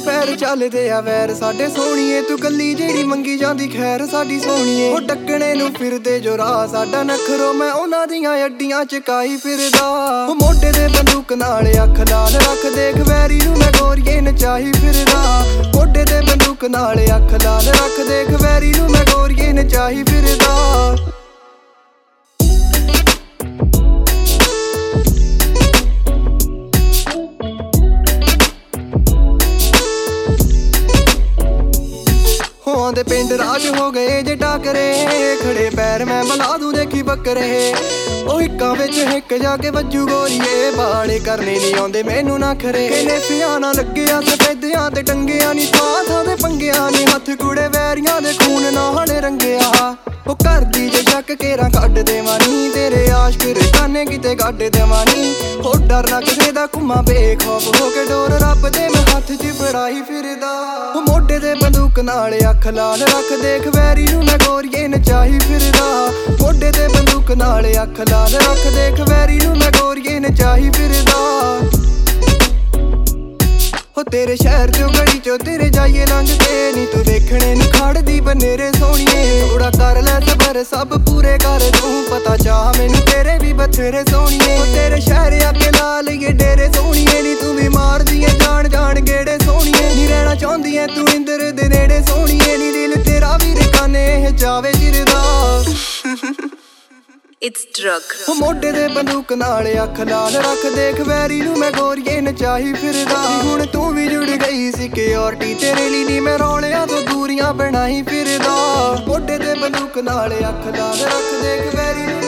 पैर चलदे आ वैर साडे सोहणीए तू कल्ली जेड़ी मंगी जांदी खैर साडी सोहणीए ओ टक्कणे नू फिरदे जो राह साडा नखरो मैं उन्हां दियां अड्डियां चकाई फिरदा ओ मोढे ते बंदूक नाल अख लाल रख देख वैरी नू मैं गोरीए नचाही फिरदा मोढे ते बंदूक नाल अख लाल रख देख वैरी नू मैं गोरीए नचाही फिरदा दे पिंड राज हो गए जे टाकरे खड़े पैर मैं बला दूं देखी बकरे ओ हिक्कां विच हिक जाके वज्जू गोरीए बाले करने नहीं आउंदे मैनू ना खरे किने सियाना लग्गिया सफेदियां ते टंगिया नी थां ते पंगिया नी हत्थ कुड़े वैरियां दे खून नाल रंगिया ओ कर दी जे शक केरा कड्ड देवां नी तेरे आशिक रकाने किते गड्ड देवां नी हो डर ना किसे दा घुम्मा बेखौफ हो के डोर रब दे मैं हत्थ च फड़ाई फिरदा ओ मोढे ते बंदूक नाल अख लाल रख देख वैरी नू मैं गोरीए नचाही फिरदा मोढे ते बंदूक नाल अख लाल रख देख वैरी नू मैं गोरीए नचाही फिरदा हो तेरे शहर चो गली चो तेरे जाइए लंघदे नी तू देखने नू खड़दी बनेरे सोहणीए थोड़ा कर लै सबर सब पूरे कर तू पता चाह मैनू तेरे भी बथेरे सोहणीए तेरे शहर आके ला लईए डेरे सोहणीए नी तू भी मार दिए जान जान गेड़े सोहणीए नी रहना चाहुंदी ऐ तू इंदर दे नेड़े सोहणीए नी दिल तेरा भी रकाने जावे चिरदा It's drug. ओ मोढे ते बंदूक नाल अख लाल रख देख वैरी नू मैं गोरीए नचाही फिरदा हुण तू भी जुड़ गई सिक्योरिटी तेरे लिए नी मैं रौलियां तो दूरियां बनाई फिरदा मोढे ते बंदूक नाल अख लाल रख देख वैरी